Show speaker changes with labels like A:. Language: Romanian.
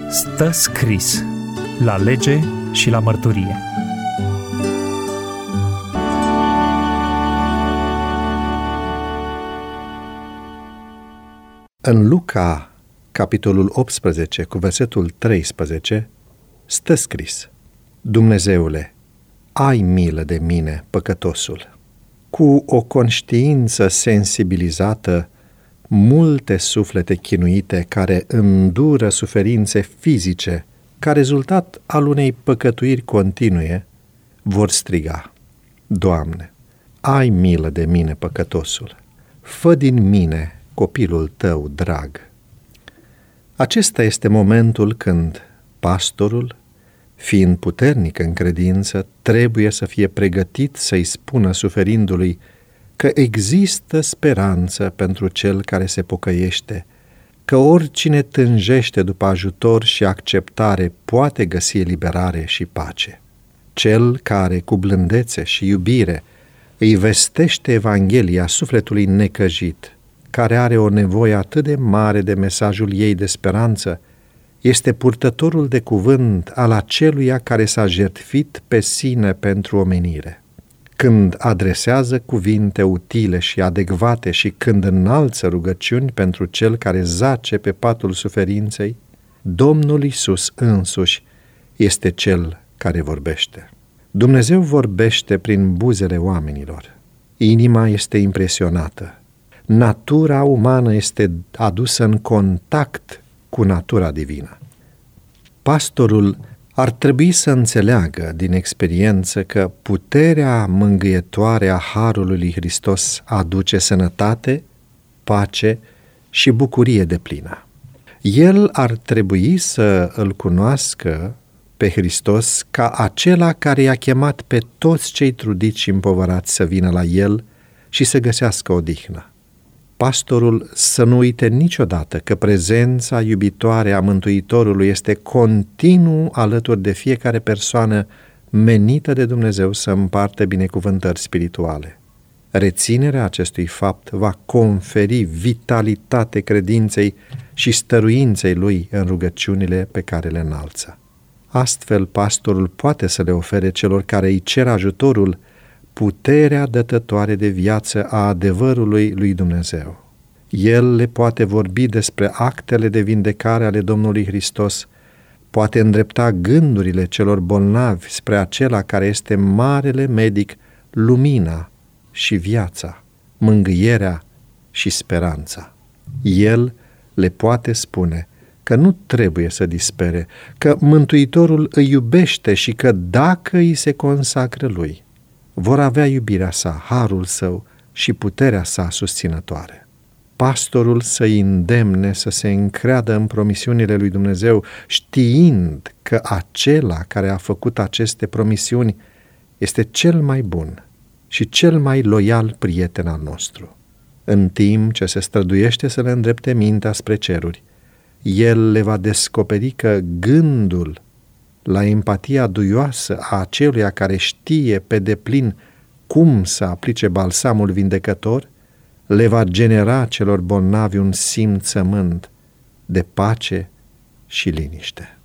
A: Stă scris la lege și la mărturie.
B: În Luca, capitolul 18, cu versetul 13, stă scris: Dumnezeule, ai milă de mine, păcătosul. Cu o conștiință sensibilizată, multe suflete chinuite care îndură suferințe fizice ca rezultat al unei păcătuiri continue, vor striga: Doamne, ai milă de mine, păcătosul. Fă din mine copilul tău drag. Acesta este momentul când pastorul, fiind puternic în credință, trebuie să fie pregătit să-i spună suferindului că există speranță pentru cel care se pocăiește, că oricine tânjește după ajutor și acceptare poate găsi eliberare și pace. Cel care, cu blândețe și iubire, îi vestește Evanghelia sufletului necăjit, care are o nevoie atât de mare de mesajul ei de speranță, este purtătorul de cuvânt al aceluia care s-a jertfit pe sine pentru omenire. Când adresează cuvinte utile și adecvate și când înalță rugăciuni pentru cel care zace pe patul suferinței, Domnul Iisus însuși este cel care vorbește. Dumnezeu vorbește prin buzele oamenilor. Inima este impresionată. Natura umană este adusă în contact cu natura divină. Pastorul ar trebui să înțeleagă din experiență că puterea mângâietoare a Harului lui Hristos aduce sănătate, pace și bucurie deplină. El ar trebui să îl cunoască pe Hristos ca acela care i-a chemat pe toți cei trudiți și împovărați să vină la El și să găsească odihnă. Pastorul să nu uite niciodată că prezența iubitoare a Mântuitorului este continuu alături de fiecare persoană menită de Dumnezeu să împartă binecuvântări spirituale. Reținerea acestui fapt va conferi vitalitate credinței și stăruinței lui în rugăciunile pe care le înalță. Astfel, pastorul poate să le ofere celor care îi cer ajutorul puterea dătătoare de viață a adevărului lui Dumnezeu. El le poate vorbi despre actele de vindecare ale Domnului Hristos, poate îndrepta gândurile celor bolnavi spre acela care este marele medic, lumina și viața, mângâierea și speranța. El le poate spune că nu trebuie să dispere, că Mântuitorul îi iubește și că dacă îi se consacră lui, vor avea iubirea sa, harul său și puterea sa susținătoare. Pastorul să-i îndemne să se încreadă în promisiunile lui Dumnezeu, știind că acela care a făcut aceste promisiuni este cel mai bun și cel mai loial prieten al nostru. În timp ce se străduiește să le îndrepte mintea spre ceruri, el le va descoperi că gândul la empatia duioasă a aceluia care știe pe deplin cum să aplice balsamul vindecător, le va genera celor bolnavi un simțământ de pace și liniște.